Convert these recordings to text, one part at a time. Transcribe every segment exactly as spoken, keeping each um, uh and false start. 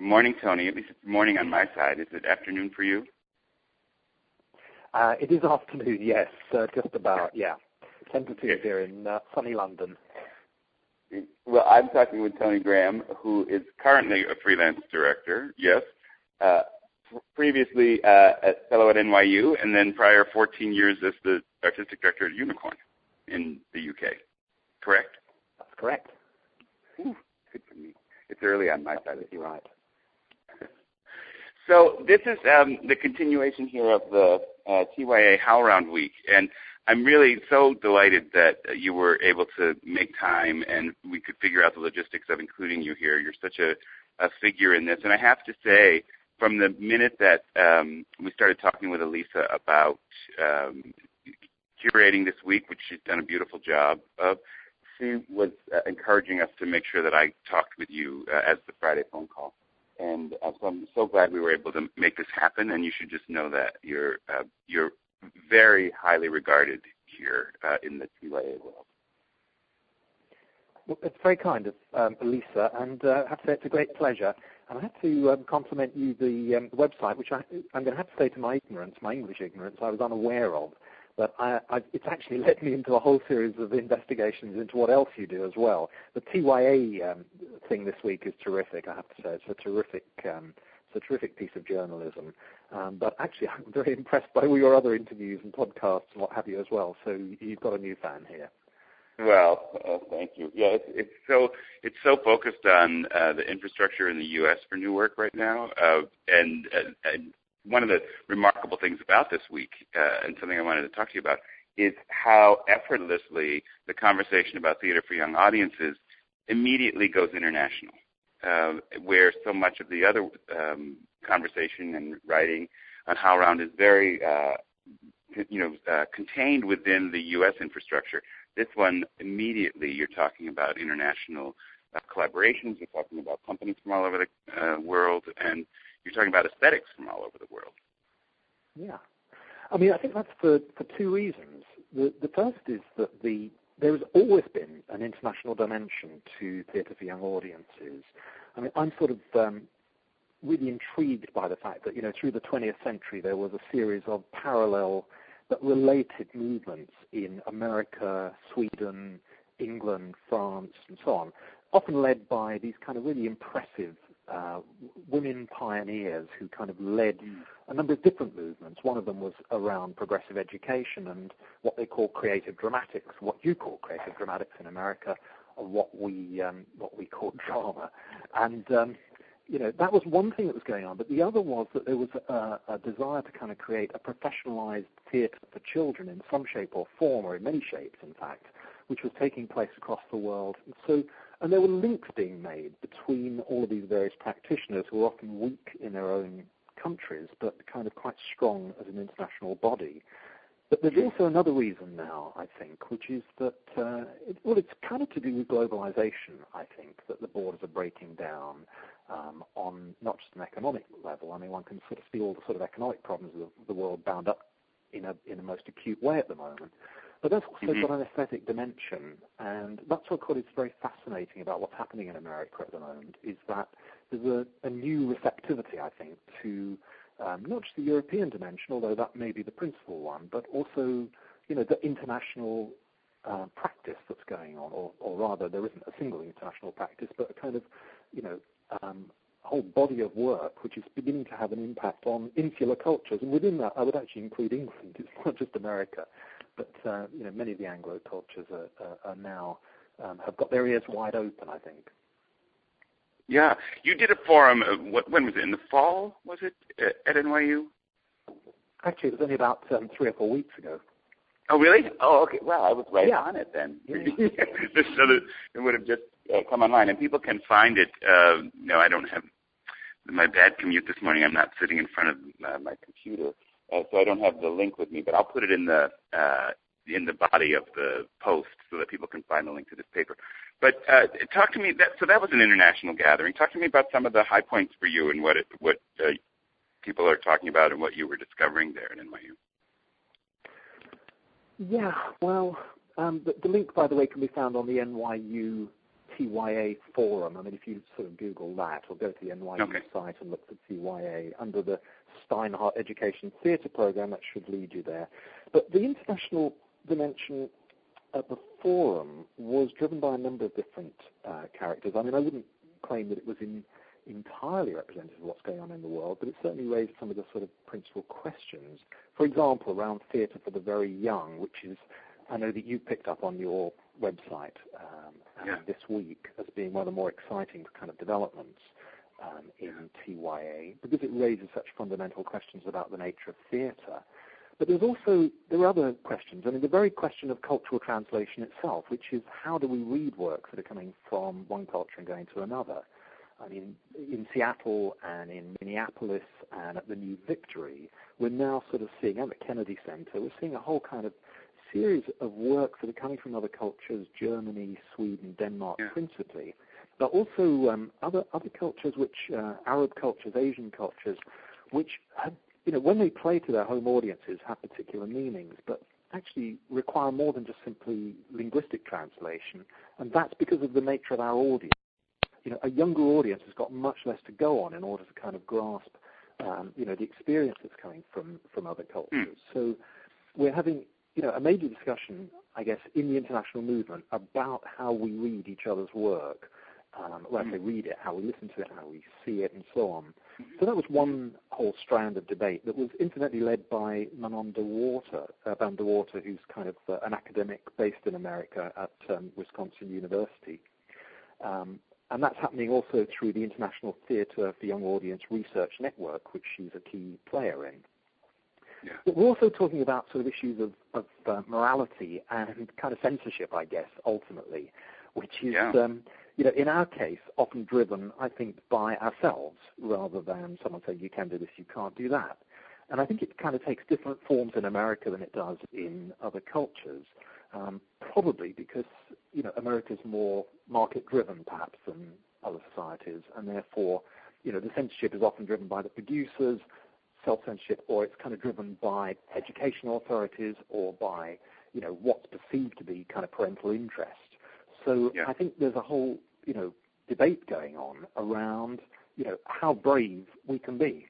Good morning, Tony. At least it's morning on my side. Is it afternoon for you? Uh, it is afternoon, yes, uh, just about, yeah. ten to two here in uh, sunny London. Well, I'm talking with Tony Graham, who is currently a freelance director, yes. Uh, previously uh, a fellow at N Y U, and then prior fourteen years as the artistic director at Unicorn in the U K. Correct? That's correct. Ooh, good for me. It's early on my side, if you're right. So this is um, the continuation here of the uh, T Y A HowlRound Week, and I'm really so delighted that uh, you were able to make time and we could figure out the logistics of including you here. You're such a, a figure in this, and I have to say, from the minute that um, we started talking with Elisa about um, curating this week, which she's done a beautiful job of, she was uh, encouraging us to make sure that I talked with you uh, as the Friday phone call. And uh, so I'm so glad we were able to make this happen, and you should just know that you're uh, you're very highly regarded here uh, in the T Y A world. Well, it's very kind of um, Elisa, and uh, I have to say it's a great pleasure. And I have to um, compliment you the, um, the website, which I, I'm going to have to say to my ignorance, my English ignorance, I was unaware of. But I, I, it's actually led me into a whole series of investigations into what else you do as well. The T Y A um, thing this week is terrific, I have to say. It's a terrific, um, it's a terrific piece of journalism. Um, but actually, I'm very impressed by all your other interviews and podcasts and what have you as well. So you've got a new fan here. Well, uh, thank you. Yeah, it's, it's so it's so focused on uh, the infrastructure in the U S for new work right now, uh, and, and, and one of the remarkable things about this week, uh, and something I wanted to talk to you about, is how effortlessly the conversation about theater for young audiences immediately goes international, uh, where so much of the other um, conversation and writing on HowlRound is very, uh, you know, uh, contained within the U S infrastructure. This one, immediately, you're talking about international uh, collaborations. You're talking about companies from all over the uh, world, and you're talking about aesthetics from all over the world. Yeah. I mean, I think that's for, for two reasons. The, the first is that the there has always been an international dimension to theatre for young audiences. I mean, I'm sort of um, really intrigued by the fact that, you know, through the twentieth century there was a series of parallel but related movements in America, Sweden, England, France, and so on, often led by these kind of really impressive uh, women pioneers who kind of led a number of different movements. One of them was around progressive education and what they call creative dramatics, what you call creative dramatics in America, or what we um, what we call drama. And um, you know, that was one thing that was going on, but the other was that there was a, a desire to kind of create a professionalized theatre for children in some shape or form, or in many shapes, in fact, which was taking place across the world. And so, and there were links being made between all of these various practitioners who were often weak in their own countries, but kind of quite strong as an international body. But there's also another reason now, I think, which is that, uh, it, well, it's kind of to do with globalization, I think, that the borders are breaking down um, on not just an economic level. I mean, one can sort of see all the sort of economic problems of the world bound up in a in a most acute way at the moment. But that's also mm-hmm. got an aesthetic dimension, and that's what is very fascinating about what's happening in America at the moment, is that there's a, a new receptivity, I think, to Um, not just the European dimension, although that may be the principal one, but also, you know, the international uh, practice that's going on, or, or rather, there isn't a single international practice, but a kind of, you know, um, whole body of work which is beginning to have an impact on insular cultures. And within that, I would actually include England. It's not just America, but uh, you know, many of the Anglo cultures are, are, are now um, have got their ears wide open, I think. Yeah, you did a forum. Uh, what, when was it? In the fall? Was it uh, at N Y U? Actually, it was only about um, three or four weeks ago. Oh, really? Oh, okay. Well, I was right yeah. on it then. Yeah. So that it would have just uh, come online, and people can find it. Uh, no, I don't have my bad commute this morning. I'm not sitting in front of uh, my computer, uh, so I don't have the link with me. But I'll put it in the uh, in the body of the post so that people can find the link to this paper. But uh, talk to me. That, so that was an international gathering. Talk to me about some of the high points for you and what it, what uh, people are talking about and what you were discovering there at N Y U. Yeah, well, um, the, the link, by the way, can be found on the N Y U T T Y A forum. I mean, if you sort of Google that or go to the N Y U okay. site and look for T Y A under the Steinhardt Education Theatre Program, that should lead you there. But the international dimension at the forum was driven by a number of different uh, characters. I mean, I wouldn't claim that it was in, entirely representative of what's going on in the world, but it certainly raised some of the sort of principal questions. For example, around theatre for the very young, which is, I know that you picked up on your website um, yeah. this week as being one of the more exciting kind of developments um, in T Y A, because it raises such fundamental questions about the nature of theatre. But there's also, there are other questions. I mean, the very question of cultural translation itself, which is how do we read works that are coming from one culture and going to another? I mean, in Seattle and in Minneapolis and at the New Victory, we're now sort of seeing, and at Kennedy Center, we're seeing a whole kind of series of works that are coming from other cultures, Germany, Sweden, Denmark yeah. principally, but also um, other other cultures, which uh, Arab cultures, Asian cultures, which have, you know, when they play to their home audiences, have particular meanings, but actually require more than just simply linguistic translation, and that's because of the nature of our audience. You know, a younger audience has got much less to go on in order to kind of grasp, um, you know, the experience that's coming from, from other cultures. Mm. So we're having, you know, a major discussion, I guess, in the international movement about how we read each other's work. Um, when I say read it, how we listen to it, how we see it, and so on. So that was one whole strand of debate that was incidentally led by Manon DeWater, uh, Van DeWater, who's kind of uh, an academic based in America at um, Wisconsin University. Um, and that's happening also through the International Theatre for Young Audience Research Network, which she's a key player in. Yeah. But we're also talking about sort of issues of, of uh, morality and kind of censorship, I guess, ultimately, which is... Yeah. Um, You know, in our case, often driven, I think, by ourselves rather than someone saying, you can do this, you can't do that. And I think it kind of takes different forms in America than it does in other cultures, um, probably because, you know, America's more market-driven, perhaps, than other societies, and therefore, you know, the censorship is often driven by the producers, self-censorship, or it's kind of driven by educational authorities or by, you know, what's perceived to be kind of parental interest. So yeah. I think there's a whole, you know, debate going on around, you know, how brave we can be.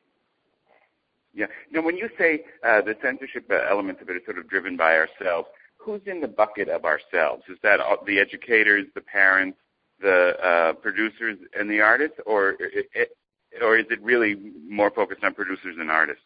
Yeah. Now, when you say uh, the censorship element of it is sort of driven by ourselves, who's in the bucket of ourselves? Is that all, the educators, the parents, the uh, producers, and the artists, or it, or is it really more focused on producers and artists?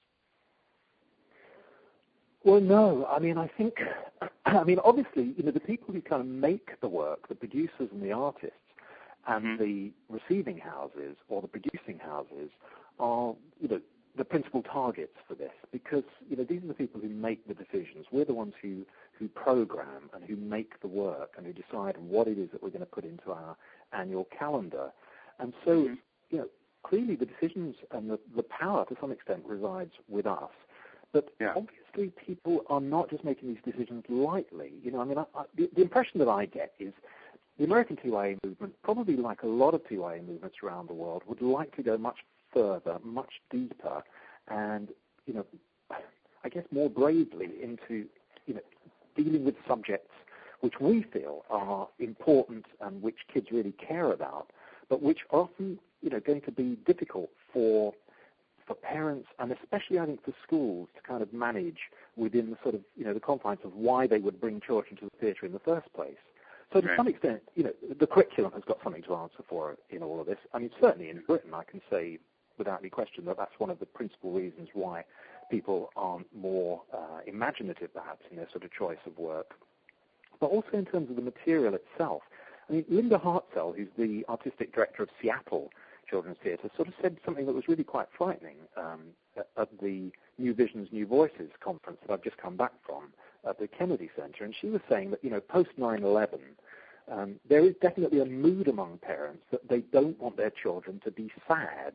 Well, no. I mean, I think, I mean, obviously, you know, the people who kind of make the work, the producers and the artists, and mm-hmm. the receiving houses or the producing houses are, you know, the principal targets for this, because, you know, these are the people who make the decisions. We're the ones who, who program and who make the work and who decide what it is that we're going to put into our annual calendar. And so, mm-hmm. you know, clearly the decisions and the, the power to some extent resides with us. But yeah. obviously people are not just making these decisions lightly. You know, I mean, I, I, the, the impression that I get is the American T Y A movement, probably like a lot of T Y A movements around the world, would like to go much further, much deeper, and, you know, I guess more bravely into, you know, dealing with subjects which we feel are important and which kids really care about, but which are often, you know, going to be difficult for for parents and especially, I think, for schools to kind of manage within the sort of, you know, the confines of why they would bring children to the theatre in the first place. So to right. some extent, you know, the curriculum has got something to answer for in all of this. I mean, certainly in Britain, I can say without any question that that's one of the principal reasons why people aren't more uh, imaginative, perhaps, in their sort of choice of work. But also in terms of the material itself. I mean, Linda Hartzell, who's the artistic director of Seattle Children's Theatre, sort of said something that was really quite frightening um, at, at the New Visions, New Voices conference that I've just come back from at the Kennedy Center. And she was saying that, you know, post nine eleven, um, there is definitely a mood among parents that they don't want their children to be sad.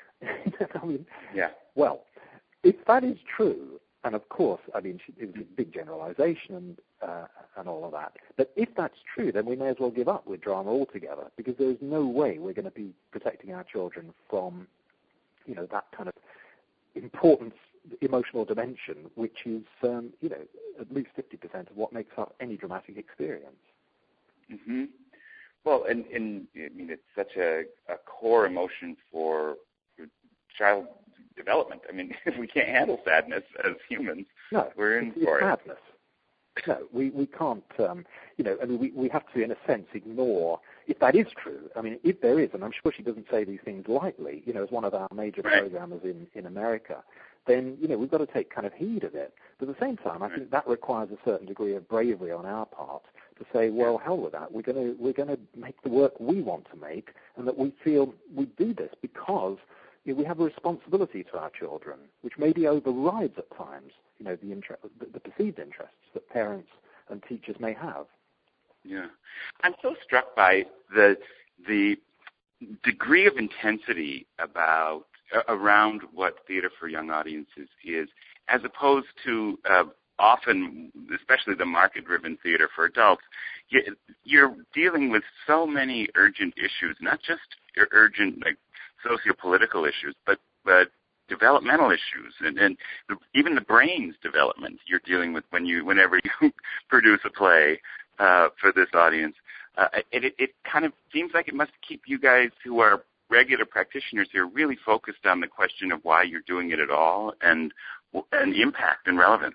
I mean, yeah. Well, if that is true, and of course, I mean, it was a big generalization and uh, and all of that. But if that's true, then we may as well give up with drama altogether, because there is no way we're going to be protecting our children from, you know, that kind of important emotional dimension, which is, um, you know, at least fifty percent of what makes up any dramatic experience. Mm-hmm. Well, and, and I mean, it's such a, a core emotion for child development. I mean, if we can't handle sadness as humans, no, we're in it's, for it's it. madness. No, we, we can't, um, you know, I mean, we, we have to, in a sense, ignore, if that is true, I mean, if there is, and I'm sure she doesn't say these things lightly, you know, as one of our major right. programmers in, in America, then, you know, we've got to take kind of heed of it. But at the same time, I think that requires a certain degree of bravery on our part to say, well, hell with that. We're going to, we're going to make the work we want to make, and that we feel we do this because you know, we have a responsibility to our children, which maybe overrides at times, you know, the, interest, the, the perceived interests that parents and teachers may have. Yeah. I'm so struck by the the degree of intensity about uh, around what theater for young audiences is, as opposed to uh, often, especially the market-driven theater for adults. You're dealing with so many urgent issues, not just urgent like socio-political issues, but but developmental issues, and, and the, even the brain's development you're dealing with when you, whenever you produce a play uh, for this audience. Uh, it, it kind of seems like it must keep you guys who are regular practitioners here really focused on the question of why you're doing it at all and and impact and relevance.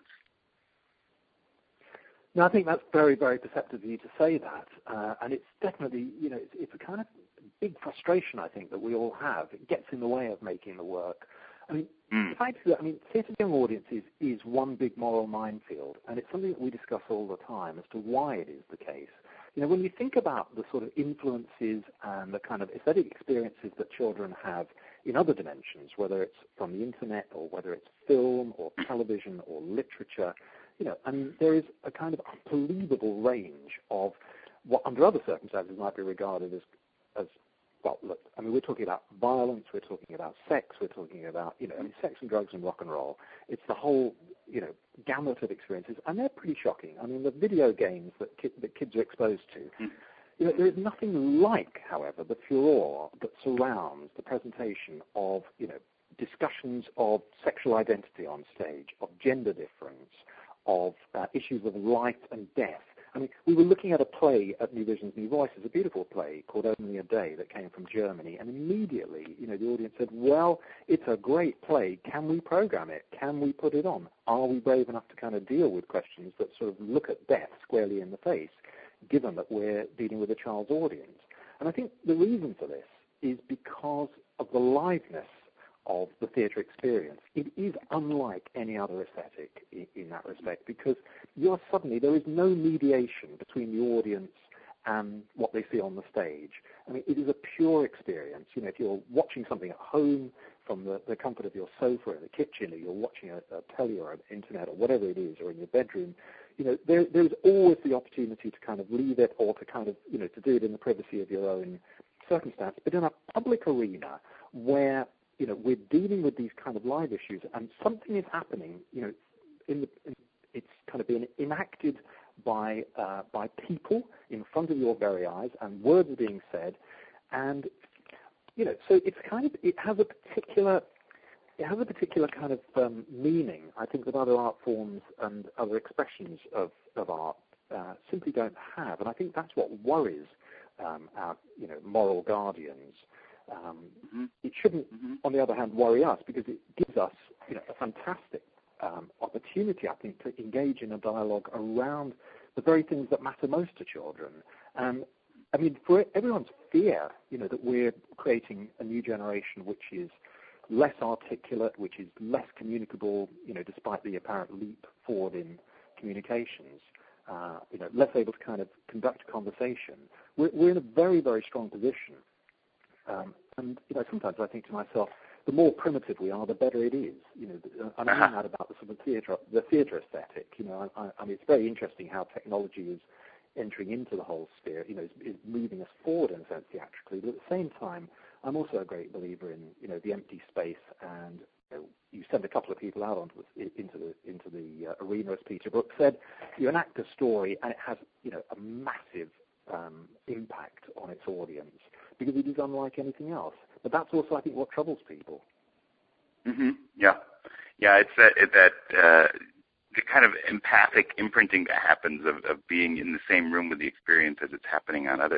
No, I think that's very, very perceptive of you to say that, uh, and it's definitely, you know, it's, it's a kind of big frustration I think that we all have. It gets in the way of making the work. I mean, mm. the fact is that, I mean, theatre for young audiences is one big moral minefield, and it's something that we discuss all the time as to why it is the case. You know, when you think about the sort of influences and the kind of aesthetic experiences that children have in other dimensions, whether it's from the internet or whether it's film or television or literature, you know, I mean, there is a kind of unbelievable range of what under other circumstances might be regarded as, as well, look, I mean, we're talking about violence, we're talking about sex, we're talking about, you know, I mean, sex and drugs and rock and roll. It's the whole, you know, gamut of experiences, and they're pretty shocking. I mean, the video games that, ki- that kids are exposed to, you know, there is nothing like, however, the furore that surrounds the presentation of, you know, discussions of sexual identity on stage, of gender difference, of uh, issues of life and death. I mean, we were looking at a play at New Visions, New Voices, a beautiful play called Only a Day that came from Germany, and immediately, you know, the audience said, well, it's a great play. Can we program it? Can we put it on? Are we brave enough to kind of deal with questions that sort of look at death squarely in the face, given that we're dealing with a child's audience? And I think the reason for this is because of the liveness of the theatre experience. It is unlike any other aesthetic in, in that respect, because you're suddenly, there is no mediation between the audience and what they see on the stage. I mean, it is a pure experience. You know, if you're watching something at home from the, the comfort of your sofa in the kitchen, or you're watching a, a telly or an internet or whatever it is, or in your bedroom, you know, there, there's always the opportunity to kind of leave it or to kind of, you know, to do it in the privacy of your own circumstance. But in a public arena where you know, we're dealing with these kind of live issues, and something is happening. You know, in the, in, it's kind of being enacted by uh, by people in front of your very eyes, and words are being said, and you know, so it's kind of it has a particular it has a particular kind of um, meaning. I think that other art forms and other expressions of of art uh, simply don't have, and I think that's what worries um, our you know moral guardians. Um, mm-hmm. It shouldn't, mm-hmm. on the other hand, worry us, because it gives us, you know, a fantastic um, opportunity, I think, to engage in a dialogue around the very things that matter most to children. And I mean, for everyone's fear, you know, that we're creating a new generation which is less articulate, which is less communicable, you know, despite the apparent leap forward in communications, uh, you know, less able to kind of conduct a conversation. We're, we're in a very, very strong position. Um, and you know, sometimes I think to myself, the more primitive we are, the better it is. You know, and I mean that about the sort of theatre, the theatre aesthetic. You know, I, I mean, it's very interesting how technology is entering into the whole sphere. You know, is, is moving us forward in a sense theatrically. But at the same time, I'm also a great believer in you know the empty space, and you know, you send a couple of people out onto the, into the into the uh, arena, as Peter Brook said. You enact a story, and it has you know a massive um, impact on its audience, because it is unlike anything else. But that's also, I think, what troubles people. Mm-hmm. Yeah. Yeah, it's that, it, that uh, the kind of empathic imprinting that happens of, of being in the same room with the experience as it's happening on other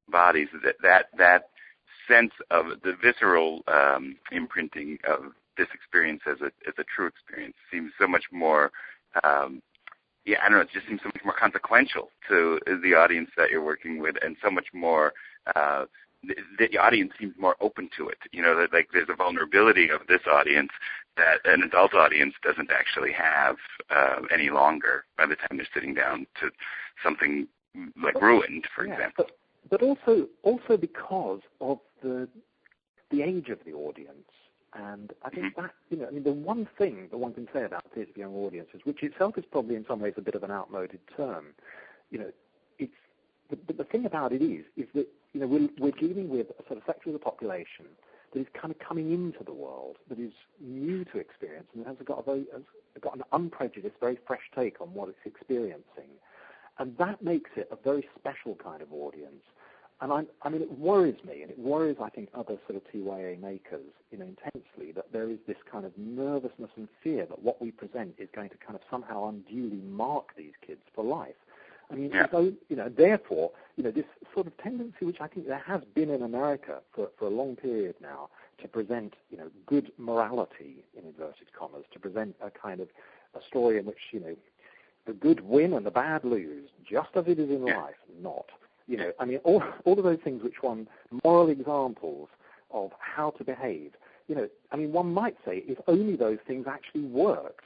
bodies, that that, that sense of the visceral um, imprinting of this experience as a as a true experience seems so much more, um, yeah, I don't know, it just seems so much more consequential to the audience that you're working with, and so much more, uh, the, the audience seems more open to it. You know, that like there's a vulnerability of this audience that an adult audience doesn't actually have uh, any longer by the time they're sitting down to something like Ruined, for yeah, example. But, but also also because of the the age of the audience. And I think mm-hmm. that, you know, I mean, the one thing that one can say about theatre for young audiences, which itself is probably in some ways a bit of an outmoded term, you know, it's, but the, the thing about it is, is that, you know, we're, we're dealing with a sort of sector of the population that is kind of coming into the world, that is new to experience, and has got a very, has got an unprejudiced, very fresh take on what it's experiencing. And that makes it a very special kind of audience. And I, I mean, it worries me, and it worries, I think, other sort of T Y A makers, you know, intensely, that there is this kind of nervousness and fear that what we present is going to kind of somehow unduly mark these kids for life. I mean, yeah. so, you know, therefore, you know, this sort of tendency, which I think there has been in America for, for a long period now, to present, you know, good morality, in inverted commas, to present a kind of a story in which, you know, the good win and the bad lose, just as it is in yeah. life, not. You know, I mean, all, all of those things which one, moral examples of how to behave, you know, I mean, one might say if only those things actually worked,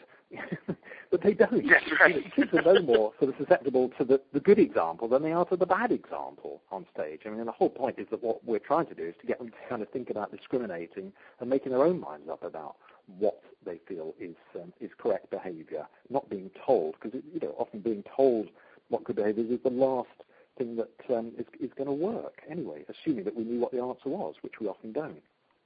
but they don't. That's right. You know, kids are no more sort of susceptible to the, the good example than they are to the bad example on stage. I mean, the whole point is that what we're trying to do is to get them to kind of think about discriminating and making their own minds up about what they feel is um, is correct behaviour, not being told, because, you know, often being told what good behaviour is is the last thing that um, is, is going to work anyway, assuming that we knew what the answer was, which we often don't.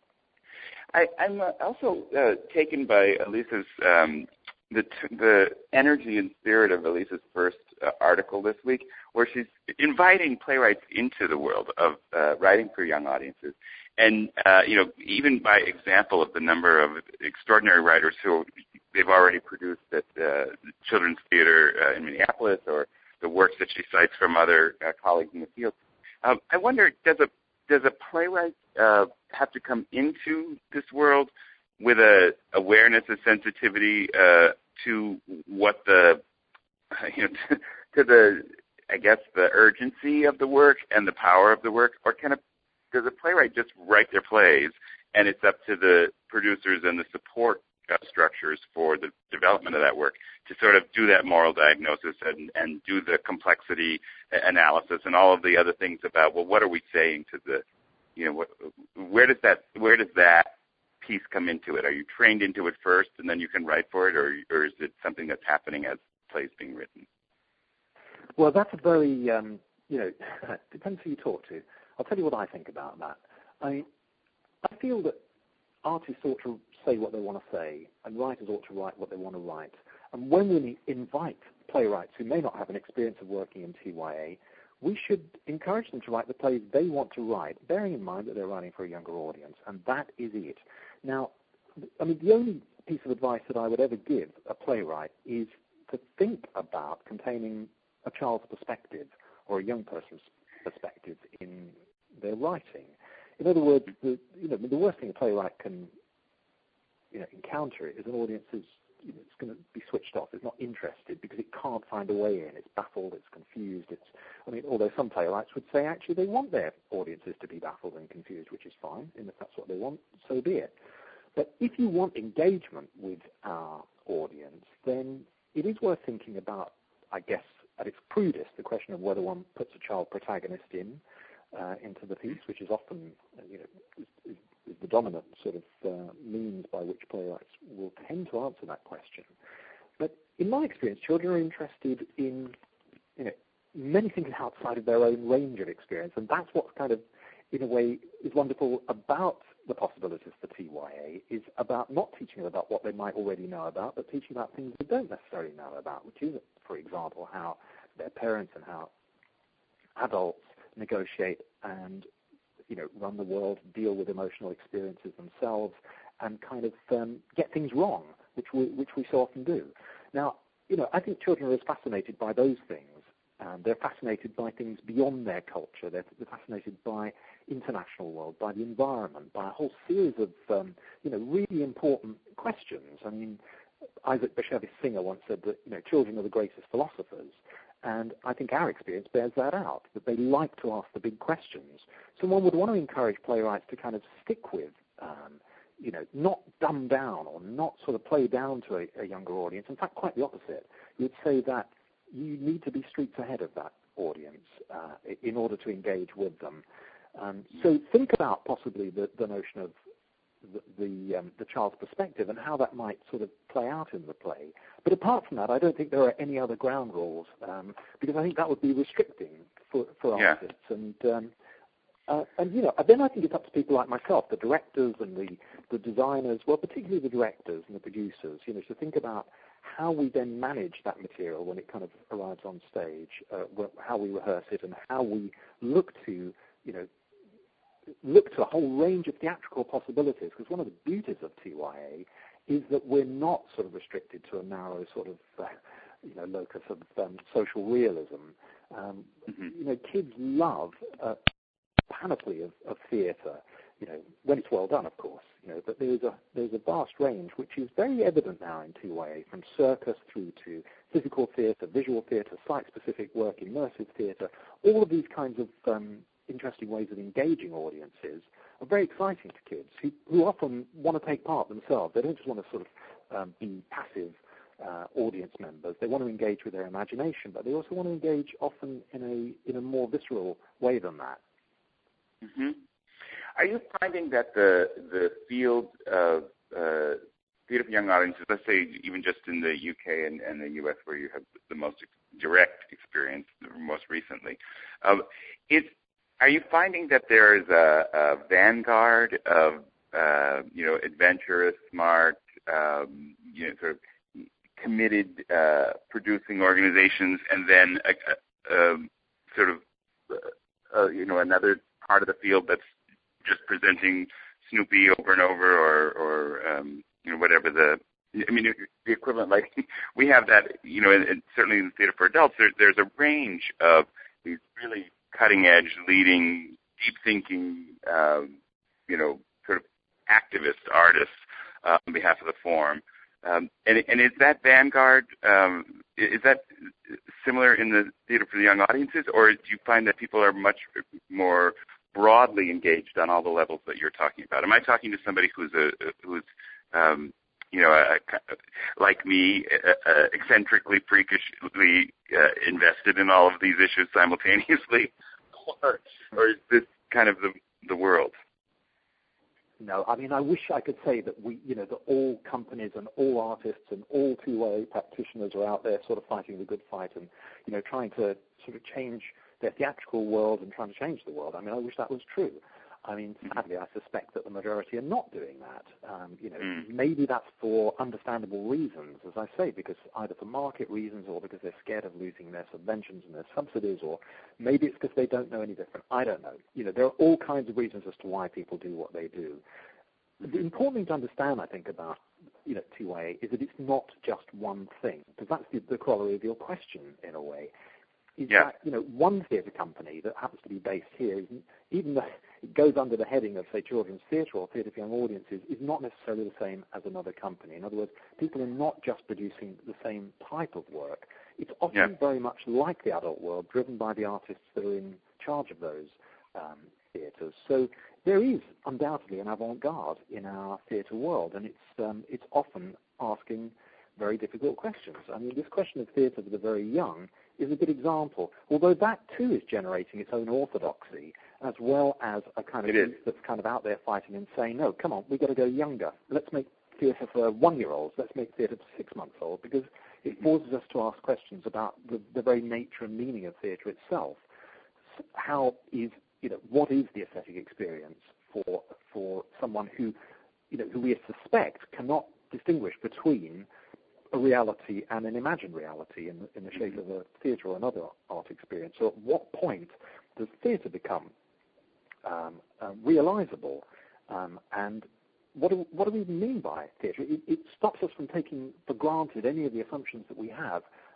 I, I'm uh, also uh, taken by Elisa's, um, the, t- the energy and spirit of Elisa's first uh, article this week, where she's inviting playwrights into the world of uh, writing for young audiences. And, uh, you know, even by example of the number of extraordinary writers who they've already produced at uh, Children's Theatre uh, in Minneapolis, or the works that she cites from other uh, colleagues in the field. Um, I wonder, does a does a playwright uh, have to come into this world with a awareness, a sensitivity uh, to what the, you know, to, to the, I guess, the urgency of the work and the power of the work, or can a does a playwright just write their plays and it's up to the producers and the support Uh, structures for the development of that work to sort of do that moral diagnosis and, and do the complexity analysis and all of the other things about, well, what are we saying to the, you know, what, where does that where does that piece come into it? Are you trained into it first and then you can write for it, or or is it something that's happening as plays being written? Well, that's a very, um, you know, depends who you talk to. I'll tell you what I think about that. I I feel that artists ought to say what they want to say, and writers ought to write what they want to write. And when we invite playwrights who may not have an experience of working in T Y A, we should encourage them to write the plays they want to write, bearing in mind that they're writing for a younger audience, and that is it. Now, I mean, the only piece of advice that I would ever give a playwright is to think about containing a child's perspective or a young person's perspective in their writing. In other words, the, you know, the worst thing a playwright can, you know, encounter is an audience is, you know, it's going to be switched off. It's not interested because it can't find a way in. It's baffled. It's confused. It's, I mean, although some playwrights would say actually they want their audiences to be baffled and confused, which is fine, and if that's what they want, so be it. But if you want engagement with our audience, then it is worth thinking about, I guess, at its crudest, the question of whether one puts a child protagonist in uh, into the piece, which is often, uh, you know, is, is, is the dominant sort of uh, means by which playwrights will tend to answer that question. But in my experience, children are interested in, you know, many things outside of their own range of experience, and that's what kind of, in a way, is wonderful about the possibilities for T Y A, is about not teaching them about what they might already know about, but teaching about things they don't necessarily know about, which is, for example, how their parents and how adults negotiate and, you know, run the world, deal with emotional experiences themselves, and kind of um, get things wrong, which we which we so often do. Now, you know, I think children are as fascinated by those things Um, they're fascinated by things beyond their culture. They're, they're fascinated by international world, by the environment, by a whole series of, um, you know, really important questions. I mean, Isaac Bashevis Singer once said that, you know, children are the greatest philosophers. And I think our experience bears that out, that they like to ask the big questions. So one would want to encourage playwrights to kind of stick with, um, you know, not dumb down or not sort of play down to a, a younger audience. In fact, quite the opposite. You would say that you need to be streets ahead of that audience uh, in order to engage with them. Um, so think about possibly the, the notion of the the, um, the child's perspective and how that might sort of play out in the play. But apart from that, I don't think there are any other ground rules um, because I think that would be restricting for, for yeah. artists. And um, uh, and you know, then I think it's up to people like myself, the directors and the the designers, well, particularly the directors and the producers, you know, to think about how we then manage that material when it kind of arrives on stage, uh, how we rehearse it, and how we look to, you know, look to a whole range of theatrical possibilities. Because one of the beauties of T Y A is that we're not sort of restricted to a narrow sort of, uh, you know, locus of um, social realism. Um, mm-hmm. You know, kids love a panoply of, of theatre. You know, when it's well done, of course. You know, but there's a there's a vast range which is very evident now in T Y A, from circus through to physical theatre, visual theatre, site-specific work, immersive theatre. All of these kinds of um, interesting ways of engaging audiences are very exciting to kids who, who often want to take part themselves. They don't just want to sort of um, be passive uh, audience members. They want to engage with their imagination, but they also want to engage often in a in a more visceral way than that. Mm-hmm. Are you finding that the the field of uh, theater for young audiences, let's say even just in the U K and, and the U S where you have the most direct experience, most recently, uh, is, are you finding that there is a, a vanguard of uh, you know adventurous, smart, um, you know sort of committed uh, producing organizations, and then a, a, a sort of uh, you know another part of the field that's just presenting Snoopy over and over, or, or um, you know, whatever the, I mean, the equivalent, like, we have that, you know, and, and certainly in the theater for adults, there, there's a range of these really cutting-edge, leading, deep-thinking, um, you know, sort of activist artists uh, on behalf of the form. Um, and, and is that vanguard, um, is that similar in the theater for the young audiences, or do you find that people are much more broadly engaged on all the levels that you're talking about? Am I talking to somebody who's a who's um, you know a, a, like me, a, a eccentrically, freakishly uh, invested in all of these issues simultaneously, or, or is this kind of the the world? No, I mean, I wish I could say that we, you know, that all companies and all artists and all T Y A practitioners are out there sort of fighting the good fight and, you know, trying to sort of change their theatrical world and trying to change the world. I mean, I wish that was true. I mean, sadly, I suspect that the majority are not doing that. Um, you know, mm. maybe that's for understandable reasons, as I say, because either for market reasons or because they're scared of losing their subventions and their subsidies, or maybe it's because they don't know any different. I don't know. You know, there are all kinds of reasons as to why people do what they do. The important thing to understand, I think, about, you know, T Y A is that it's not just one thing, because that's the, the corollary of your question, in a way. Is yeah. that, you know, one theatre company that happens to be based here, even though it goes under the heading of, say, children's theatre or theatre for young audiences, is not necessarily the same as another company. In other words, people are not just producing the same type of work. It's often yeah. very much like the adult world, driven by the artists that are in charge of those um, theatres. So there is undoubtedly an avant-garde in our theatre world, and it's um, it's often asking very difficult questions. I mean, this question of theatre for the very young is a good example, although that too is generating its own orthodoxy, as well as a kind of group that's kind of out there fighting and saying, no, come on, we've got to go younger. Let's make theatre for one-year-olds. Let's make theatre for six-month-olds, because it forces us to ask questions about the, the very nature and meaning of theatre itself. How is, you know, what is the aesthetic experience for for someone who, you know, who we suspect cannot distinguish between a reality and an imagined reality in, in the shape of a theatre or another art experience? So at what point does theatre become um, uh, realizable? Um, and what do, what do we mean by theatre? It, it stops us from taking for granted any of the assumptions that we have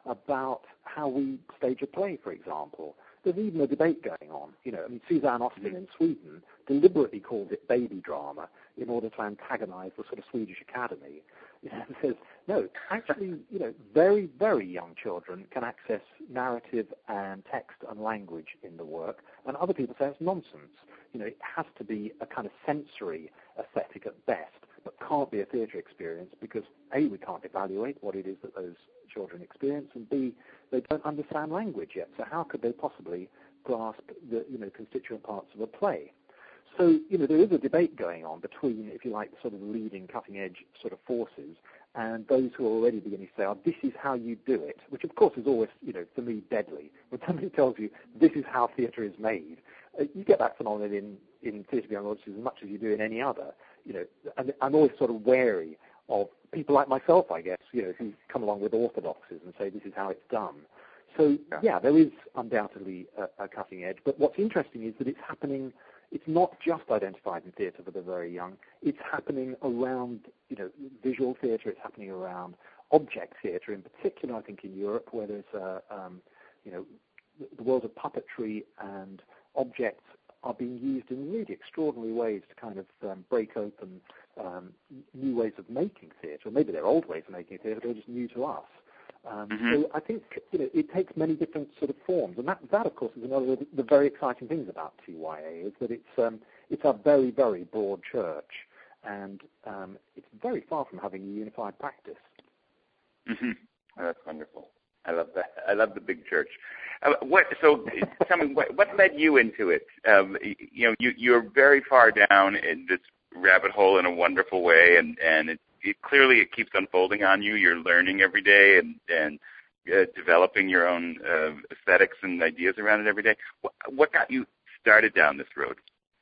about how we stage a play, for example. There's even a debate going on. You know, I mean, Suzanne Austin in Sweden deliberately calls it baby drama in order to antagonize the sort of Swedish Academy. You know, and says, no, actually, you know, very, very young children can access narrative and text and language in the work, and other people say it's nonsense. You know, it has to be a kind of sensory aesthetic at best, but can't be a theatre experience because, A, we can't evaluate what it is that those children experience, and B, they don't understand language yet, so how could they possibly grasp the, you know, constituent parts of a play? So, you know, there is a debate going on between, if you like, the sort of leading cutting-edge sort of forces and those who are already beginning to say, oh, this is how you do it, which, of course, is always, you know, for me, deadly. When somebody tells you this is how theatre is made, uh, you get that phenomenon in, in theatre for young audiences as much as you do in any other. You know, and I'm always sort of wary of people like myself, I guess, you know, who come along with orthodoxies and say this is how it's done. So, yeah, there is undoubtedly a, a cutting edge, but what's interesting is that it's happening. It's not just identified in theatre for the very young. It's happening around, you know, visual theatre. It's happening around object theatre, in particular, I think, in Europe, where there's, uh, um, you know, the world of puppetry and objects are being used in really extraordinary ways to kind of um, break open um, new ways of making theatre. Or maybe they're old ways of making theatre, they're just new to us. Um, mm-hmm. So I think, you know, it takes many different sort of forms, and that, that of course, is another of the, the very exciting things about T Y A, is that it's um, it's a very, very broad church, and um, it's very far from having a unified practice. Mm-hmm. Oh, that's wonderful. I love that. I love the big church. Uh, what? So, tell me, what, what led you into it? Um, you know, you you're very far down in this rabbit hole in a wonderful way, and and it. It, clearly, it keeps unfolding on you. You're learning every day and, and uh, developing your own uh, aesthetics and ideas around it every day. What, what got you started down this road?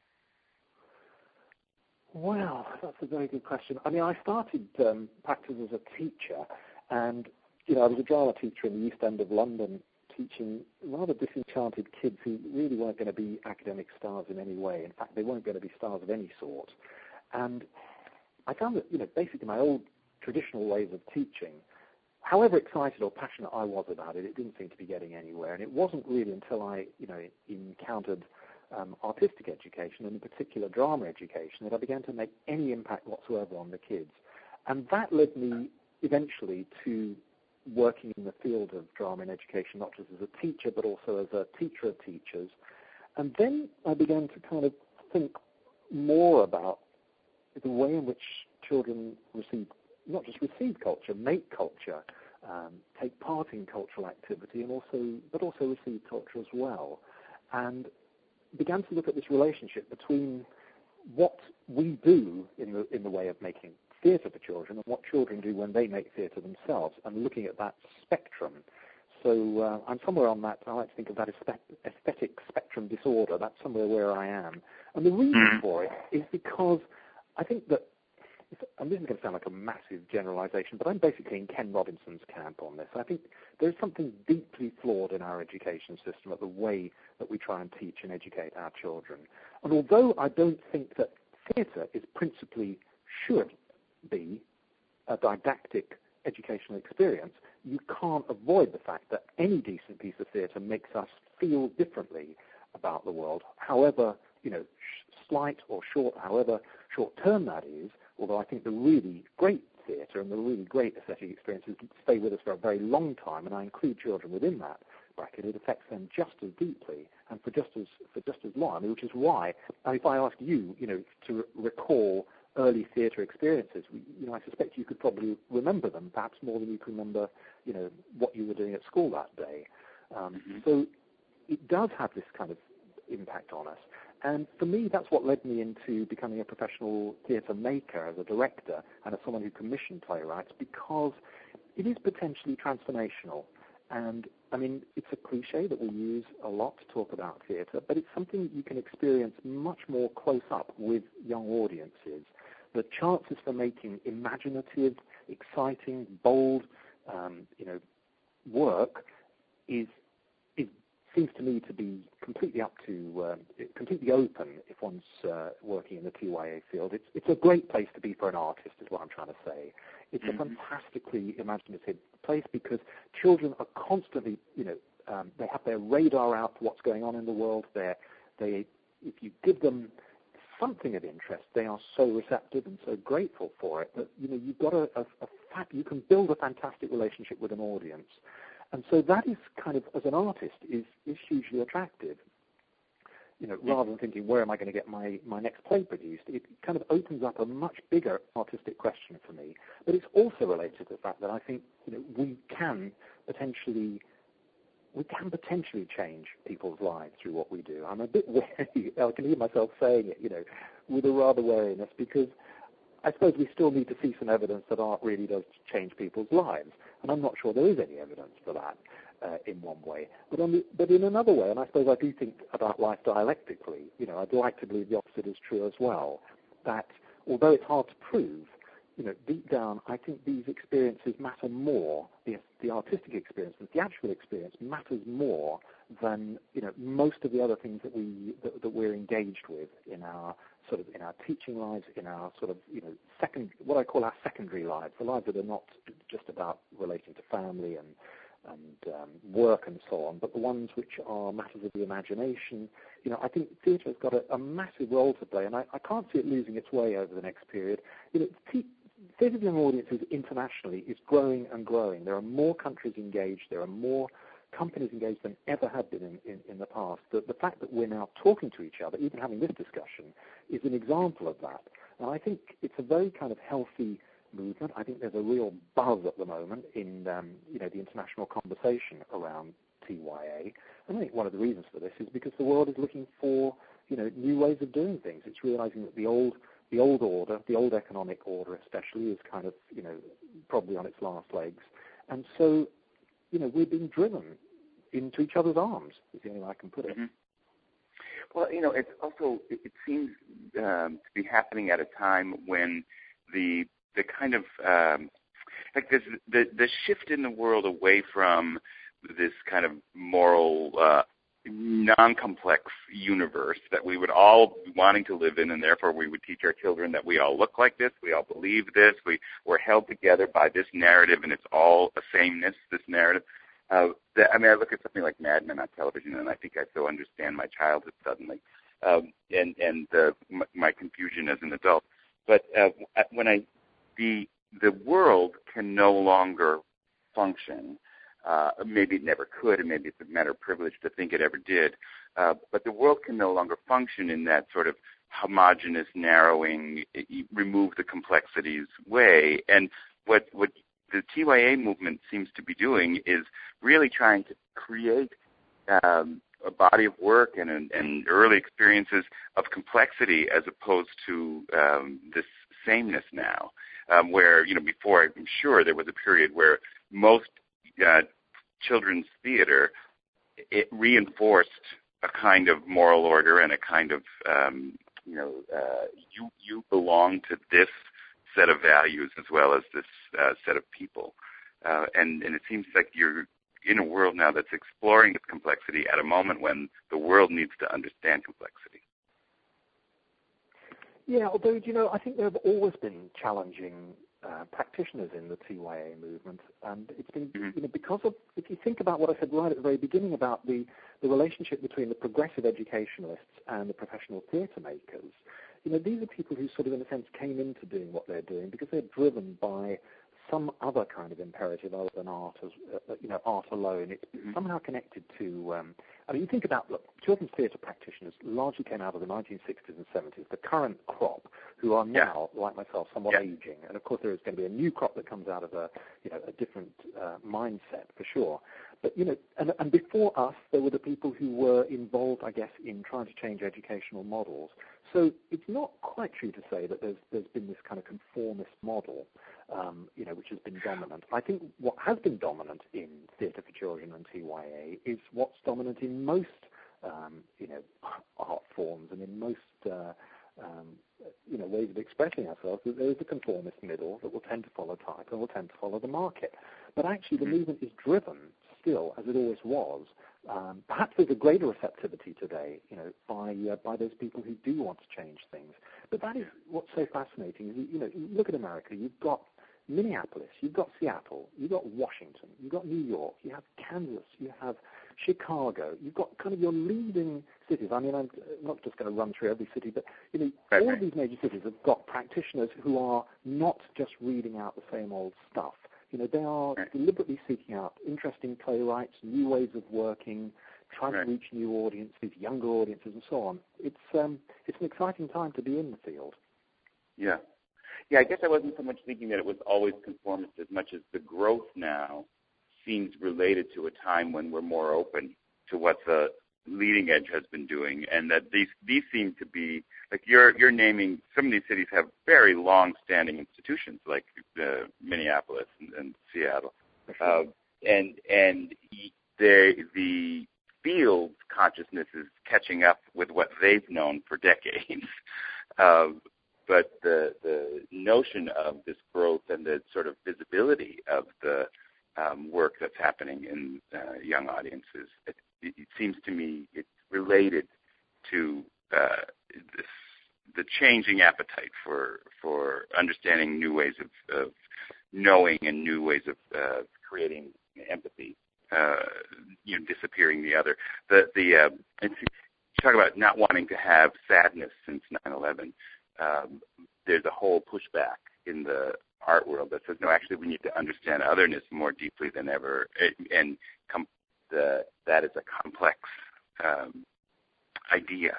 Well, that's a very good question. I mean, I started um, practice as a teacher, and, you know, I was a drama teacher in the East End of London, teaching rather disenchanted kids who really weren't going to be academic stars in any way. In fact, they weren't going to be stars of any sort. And I found that, you know, basically my old traditional ways of teaching, however excited or passionate I was about it, it didn't seem to be getting anywhere. And it wasn't really until I, you know, encountered um, artistic education, and in particular drama education, that I began to make any impact whatsoever on the kids. And that led me eventually to working in the field of drama and education, not just as a teacher, but also as a teacher of teachers. And then I began to kind of think more about the way in which children receive, not just receive culture, make culture, um, take part in cultural activity, and also, but also receive culture as well, and began to look at this relationship between what we do in the in the way of making theatre for children and what children do when they make theatre themselves, and looking at that spectrum. So uh, I'm somewhere on that. I like to think of that as aesthetic spectrum disorder. That's somewhere where I am, and the reason mm. for it is because I think that, and this is going to sound like a massive generalization, but I'm basically in Ken Robinson's camp on this. I think there's something deeply flawed in our education system at the way that we try and teach and educate our children. And although I don't think that theatre is principally should be a didactic educational experience, you can't avoid the fact that any decent piece of theatre makes us feel differently about the world, however, you know, slight or short, however short-term that is, although I think the really great theatre and the really great aesthetic experiences stay with us for a very long time, and I include children within that bracket. It affects them just as deeply and for just as for just as long, I mean, which is why, if I ask you, you know, to re- recall early theatre experiences, you know, I suspect you could probably remember them, perhaps more than you can remember, you know, what you were doing at school that day. Um, mm-hmm. So it does have this kind of impact on us. And for me, that's what led me into becoming a professional theatre maker as a director and as someone who commissioned playwrights, because it is potentially transformational. And, I mean, it's a cliche that we use a lot to talk about theatre, but it's something you can experience much more close up with young audiences. The chances for making imaginative, exciting, bold, um, you know, work is is seems to me to be completely up to, um, completely open if one's uh, working in the T Y A field. It's it's a great place to be for an artist, is what I'm trying to say. It's mm-hmm. a fantastically imaginative place because children are constantly, you know, um, they have their radar out for what's going on in the world. They're, they, if you give them something of interest, they are so receptive and so grateful for it that, you know, you've got a, a, a fact, you can build a fantastic relationship with an audience. And so that is kind of, as an artist, is, is hugely attractive. You know, rather than thinking, where am I going to get my, my next play produced, it kind of opens up a much bigger artistic question for me. But it's also related to the fact that I think, you know, we can potentially, we can potentially change people's lives through what we do. I'm a bit wary, I can hear myself saying it, you know, with a rather wariness, because I suppose we still need to see some evidence that art really does change people's lives. And I'm not sure there is any evidence for that uh, in one way. But, on the, but in another way, and I suppose I do think about life dialectically, you know, I'd like to believe the opposite is true as well, that although it's hard to prove, you know, deep down, I think these experiences matter more, the, the artistic experience, the theatrical experience matters more than, you know, most of the other things that, we, that, that we're engaged with in our sort of in our teaching lives, in our sort of, you know, second, what I call our secondary lives, the lives that are not just about relating to family and and um, work and so on, but the ones which are matters of the imagination. You know, I think theatre has got a, a massive role to play, and I, I can't see it losing its way over the next period. You know, te- theatre of young audiences internationally is growing and growing. There are more countries engaged. There are more companies engaged than ever have been in, in, in the past. The, the fact that we're now talking to each other, even having this discussion, is an example of that. And I think it's a very kind of healthy movement. I think there's a real buzz at the moment in um, you know, the international conversation around T Y A. And I think one of the reasons for this is because the world is looking for, you know, new ways of doing things. It's realizing that the old the old order, the old economic order especially, is kind of, you know, probably on its last legs. And so, you know, we're being driven into each other's arms, is the only way I can put it. Mm-hmm. Well, you know, it's also, it, it seems um, to be happening at a time when the the kind of, um, like this, the, the shift in the world away from this kind of moral, uh, non-complex universe that we would all be wanting to live in, and therefore we would teach our children that we all look like this, we all believe this, we, we're held together by this narrative, and it's all a sameness, this narrative. Uh, that, I mean, I look at something like Mad Men on television, and I think I so understand my childhood suddenly, um, and, and uh, my, my confusion as an adult. But uh, when I, the the world can no longer function. Uh, maybe it never could, and maybe it's a matter of privilege to think it ever did. Uh, but the world can no longer function in that sort of homogeneous, narrowing, remove the complexities way. And what what the T Y A movement seems to be doing is really trying to create um, a body of work and, and early experiences of complexity as opposed to um, this sameness now, um, where, you know, before, I'm sure there was a period where most uh, children's theater, it reinforced a kind of moral order and a kind of, um, you know, uh, you you belong to this set of values as well as this uh, set of people. Uh, and, and it seems like you're in a world now that's exploring its complexity at a moment when the world needs to understand complexity. Yeah, although, you know, I think there have always been challenging uh, practitioners in the T Y A movement, and it's been, mm-hmm. you know, because of, if you think about what I said right at the very beginning about the, the relationship between the progressive educationalists and the professional theatre makers, you know, these are people who sort of, in a sense, came into doing what they're doing because they're driven by some other kind of imperative other than art, as uh, you know, art alone. It's mm-hmm. somehow connected to. Um, I mean, you think about look, children's theatre practitioners largely came out of the nineteen sixties and seventies. The current crop, who are now, yeah. like myself, somewhat yeah. aging, and of course there is going to be a new crop that comes out of a, you know, a different uh, mindset for sure. But you know, and, and before us, there were the people who were involved, I guess, in trying to change educational models. So it's not quite true to say that there's there's been this kind of conformist model, um, you know, which has been dominant. I think what has been dominant in theatre for children and T Y A is what's dominant in most, um, you know, art forms and in most, uh, um, you know, ways of expressing ourselves. That there is a conformist middle that will tend to follow type and will tend to follow the market. But actually, the movement is driven still, as it always was. Um, perhaps there's a greater receptivity today, you know, by uh, by those people who do want to change things. But that is what's so fascinating. Is, you know, you look at America. You've got Minneapolis, you've got Seattle, you've got Washington, you've got New York, you have Kansas, you have Chicago. You've got kind of your leading cities. I mean, I'm not just going to run through every city, but you know, right, all right. of these major cities have got practitioners who are not just reading out the same old stuff. You know, they are right. deliberately seeking out interesting playwrights, new ways of working, trying right. to reach new audiences, younger audiences, and so on. It's um, it's an exciting time to be in the field. Yeah. Yeah, I guess I wasn't so much thinking that it was always conformist as much as the growth now seems related to a time when we're more open to what the leading edge has been doing, and that these these seem to be, like you're you're naming, some of these cities have very long-standing institutions, like uh, Minneapolis and, and Seattle, uh, and and the the field consciousness is catching up with what they've known for decades. uh, but the the notion of this growth and the sort of visibility of the um, work that's happening in uh, young audiences, it, it seems to me it's related to uh, this, the changing appetite for for understanding new ways of, of knowing and new ways of uh, creating empathy. Uh, you know, disappearing the other. The the uh, it's, you talk about not wanting to have sadness since nine eleven. Um, there's a whole pushback in the art world that says, no, actually, we need to understand otherness more deeply than ever, and com- the, that is a complex um, idea.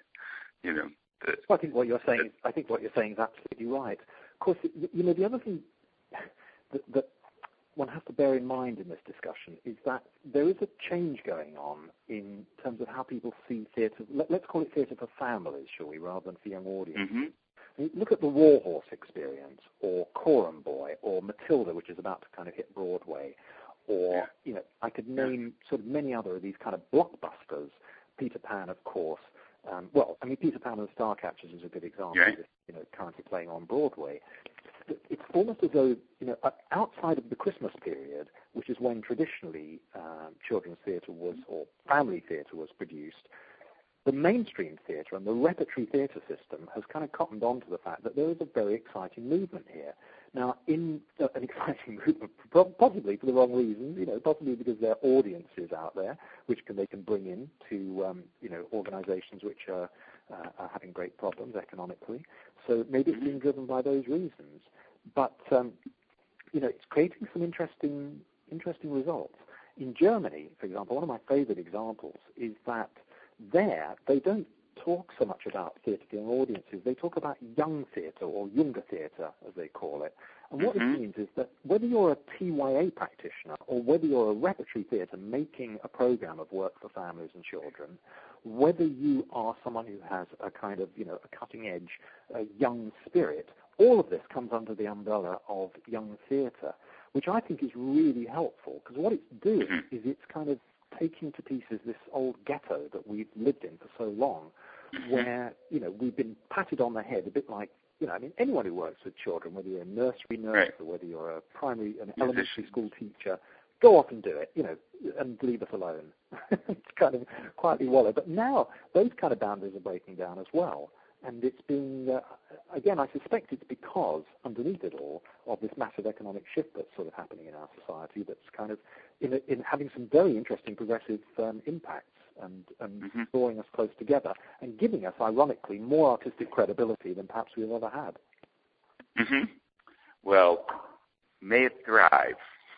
you know. The, well, I think what you're saying. The, I think what you're saying is absolutely right. Of course, you know, the other thing that, that one has to bear in mind in this discussion is that there is a change going on in terms of how people see theatre. Let, let's call it theatre for families, shall we, rather than for young audiences. Mm-hmm. I mean, look at the Warhorse Experience, or Coram Boy, or Matilda, which is about to kind of hit Broadway, or, yeah. you know, I could name sort of many other of these kind of blockbusters. Peter Pan, of course. Um, well, I mean, Peter Pan and the Starcatchers is a good example. Yeah. Of this, you know, currently playing on Broadway. It's almost as though, you know, outside of the Christmas period, which is when traditionally um, children's theatre was, or family theatre was produced, the mainstream theatre and the repertory theatre system has kind of cottoned on to the fact that there is a very exciting movement here. Now, in uh, an exciting movement, possibly for the wrong reasons, you know, possibly because there are audiences out there which can, they can bring in to, um, you know, organisations which are, uh, are having great problems economically. So maybe it's being driven by those reasons. But, um, you know, it's creating some interesting, interesting results. In Germany, for example, one of my favourite examples is that there they don't talk so much about theatre for young audiences. They talk about young theatre, or younger theatre, as they call it. And what mm-hmm. it means is that whether you're a T Y A practitioner or whether you're a repertory theatre making a program of work for families and children, whether you are someone who has a kind of, you know, a cutting-edge, uh, young spirit, all of this comes under the umbrella of young theatre, which I think is really helpful, because what it's doing mm-hmm. is it's kind of taking to pieces this old ghetto that we've lived in for so long, mm-hmm. where, you know, we've been patted on the head, a bit like, you know, I mean, anyone who works with children, whether you're a nursery nurse right. or whether you're a primary, an Musician. elementary school teacher, go off and do it, you know, and leave us alone. It's kind of quietly wallow. But now those kind of boundaries are breaking down as well. And it's being, uh, again, I suspect it's because, underneath it all, of this massive economic shift that's sort of happening in our society that's kind of in, a, in having some very interesting progressive um, impacts and, and mm-hmm. drawing us close together and giving us, ironically, more artistic credibility than perhaps we've ever had. Mm-hmm. Well, may it thrive.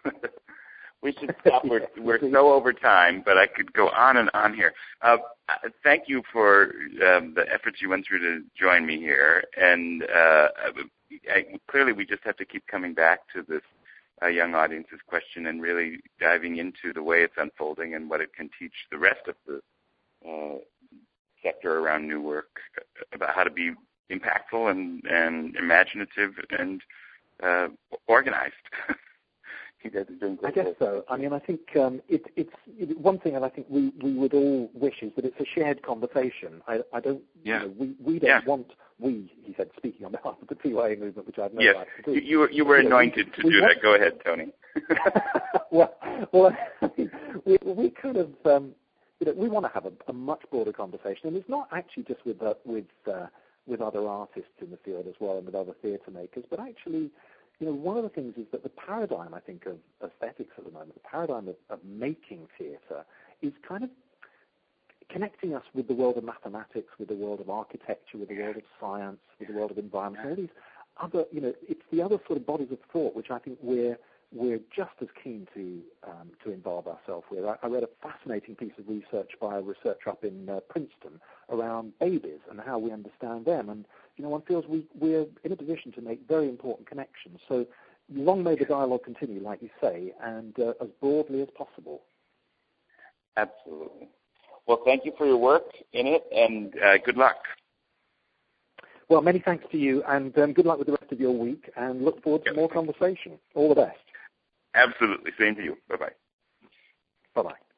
We should stop. We're, we're so over time, but I could go on and on here. Uh, thank you for um, the efforts you went through to join me here. And uh, I, clearly we just have to keep coming back to this uh, young audience's question and really diving into the way it's unfolding and what it can teach the rest of the uh, sector around new work about how to be impactful and, and imaginative and uh, organized. You guys are doing great. I guess so. I mean, I think um, it, it's it, one thing, and I think we, we would all wish is that it's a shared conversation. I, I don't, yeah. you know, we, we don't yeah. want, we, he said, speaking on behalf of the T Y A movement, which I have no yes. right to do. You, you were, you were you anointed know, we, to we do want, that. Go ahead, Tony. well, well I, mean, we, we kind of, um, you know, we want to have a, a much broader conversation, and it's not actually just with uh, with uh, with other artists in the field as well, and with other theatre makers, but actually, you know, one of the things is that the paradigm, I think, of aesthetics at the moment, the paradigm of, of making theatre, is kind of connecting us with the world of mathematics, with the world of architecture, with the world of science, with the world of environment, all these other, you know, it's the other sort of bodies of thought which I think we're we're just as keen to um, to involve ourselves with. I, I read a fascinating piece of research by a researcher up in uh, Princeton around babies and how we understand them, and you know, one feels we we're in a position to make very important connections. So long may the dialogue continue, like you say, and uh, as broadly as possible. Absolutely. Well, thank you for your work in it, and uh, good luck. Well, many thanks to you, and um, good luck with the rest of your week, and look forward to Yep. more conversation. All the best. Absolutely. Same to you. Bye-bye. Bye-bye.